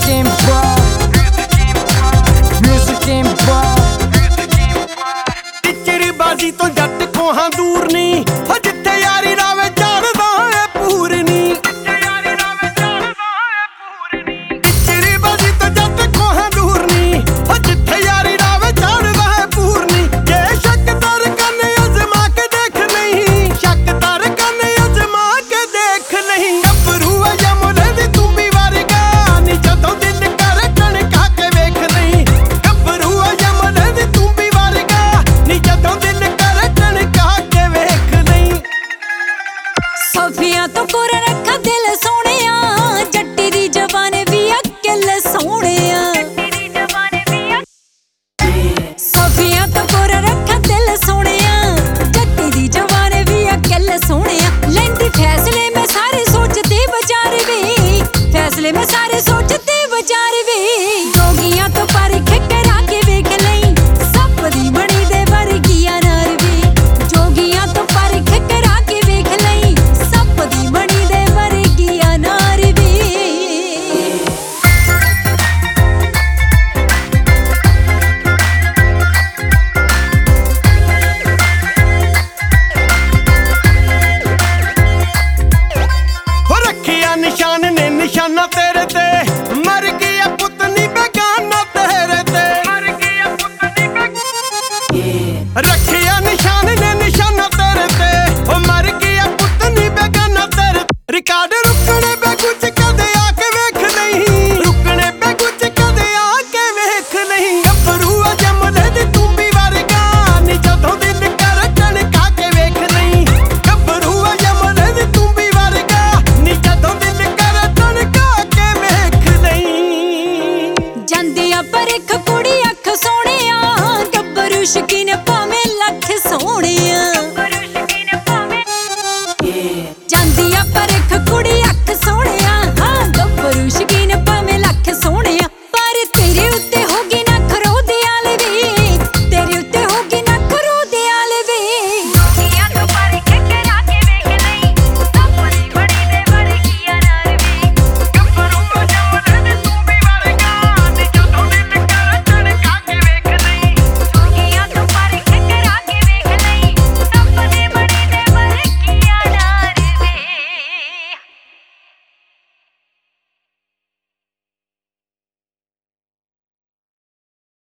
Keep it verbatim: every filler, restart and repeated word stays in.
game bro, music game bro। ਟਿਚਰੀ ਬਾਜੀ ਤੋਂ ਜੱਟ ਕੋਹਾਂ ਦੂਰ ਨੀ, ਹੋ ਜਿੱਥੇ ਯਾਰੀ ਰਾਵੇ ਜਾਣਦਾ ਏ ਪੂਰਨੀ। ਟਿਚਰੀ ਬਾਜੀ ਤੋਂ ਜੱਟ ਕੋਹਾਂ ਦੂਰ ਨੀ, ਹੋ ਜਿੱਥੇ ਯਾਰੀ ਰਾਵੇ ਜਾਣਦਾ ਏ ਪੂਰਨੀ। ਜੇ ਸ਼ੱਕ ਦਰ ਕੰਨ ਅਜ਼ਮਾ ਕੇ ਦੇਖ ਨਹੀਂ, ਸ਼ੱਕ ਦਰ ਕੰਨ ਅਜ਼ਮਾ ਕੇ ਦੇਖ ਨਹੀਂ। ਗੱਭਰੂ ਆ ਯਮੁਨੇ ਦੀ ਤੂੰ ਵੀ ਵਰਗਾ ਨੀ, ਜਦੋਂ ਦਿਲ ਕਰ ਕਣਕਾ ਕੇ ਵੇਖ ਨਹੀਂ। ਗੱਭਰੂ ਆ ਯਮੁਨੇ ਦੀ ਤੂੰ ਵੀ ਵਰਗਾ ਨੀ, ਜਦੋਂ ਦਿਲ ਕਰ ਕਣਕਾ ਕੇ ਵੇਖ ਨਹੀਂ। ਸੋਫੀਆਂ ਤੋਂ ਕੋਰ ਰੱਖਾ ਦਿਲ ਸੋਹਣਿਆ, ਜੱਟੀ ਦੀ ਜ਼ਬਾਨ ਵੀ ਅਕਲ ਸੋਹਣਿਆ। ਸੋਫੀਆਂ ਤੋਂ ਕੋਰ ਰੱਖਾ ਦਿਲ ਸੋਹਣਿਆ, ਜੱਟੀ ਦੀ ਜ਼ਬਾਨ ਵੀ ਅਕਲ ਸੋਹਣਿਆ। ਲੈਂਦੀ ਫੈਸਲੇ ਮੈਂ ਸਾਰੇ ਸੋਚਦੇ ਵਿਚਾਰ ਵੇ, ਫੈਸਲੇ ਮੈਂ ਸਾਰੇ ਸੋਚਦੇ ਵਿਚਾਰ ਵੇ। ਜੋਗੀਆਂ ਤੋਂ ਪਰਖ ਕਰਾ ਕੇ ਵੇਖ ਲਈ, ਸੱਪ ਦੀ ਬਣੀ ਦੇ ਵਰਗੀ ਆ ਨਾਰ ਵੇ। ਜੋਗੀਆਂ ਤੋਂ ਪਰਖ ਕਰਾ ਕੇ ਵੇਖ ਲਈ, ਸੱਪ ਦੀ ਬਣੀ ਦੇ ਵਰਗੀ ਆ ਨਾਰ ਵੇ। ਹੋ ਰੱਖਿਆ ਨਿਸ਼ਾਨ ਨੇ ਨਿਸ਼ਾਨਾ ਤੇਰੇ ਤੇ, ਮਰ ਗਿਆ ਪੁੱਤ ਨੀ ਬੇਗਾਨਾ ਤੇਰੇ ਤੇ। ਰੱਖਿਆ ਨਿਸ਼ਾਨ ਨੇ ਨਿਸ਼ਾਨਾ ਤੇਰੇ ਤੇ, ਉਹ ਮਰ ਗਿਆ ਪੁੱਤ ਨੀ ਬੇਗਾਨਾ ਤੇਰੇ। ਰਿਕਾਰਡ ਰੁਕਣੇ ਬੇ ਕੁਝ ਕਦੇ ਆ ਕੇ ਵੇਖ ਨਹੀਂ, ਰੁਕਣੇ ਬੇ ਕੁਝ ਕਦੇ ਆ ਕੇ ਵੇਖ ਨਹੀਂ। ਗੱਭਰੂ ਆ ਜਮਲੇ ਦੀ ਤੂੰ ਵੀ ਵਰਗਾ ਨੀ, ਜਦੋਂ ਦਿਲ ਕਰ ਕਣਕਾ ਕੇ ਵੇਖ ਨਹੀਂ। ਗੱਭਰੂ ਆ ਜਮਲੇ ਦੀ ਤੂੰ ਵੀ ਵਰਗਾ ਨੀ, ਜਦੋਂ ਦਿਲ ਕਰ ਕਣਕਾ ਕੇ ਵੇਖ ਨਹੀਂ। ਜਾਂਦੀ ਆ ਪਰਖ ਕੁੜੀ ਅੱਖ ਸੋਹਣਿਆ, ਗੱਭਰੂ ਸ਼ਕੀ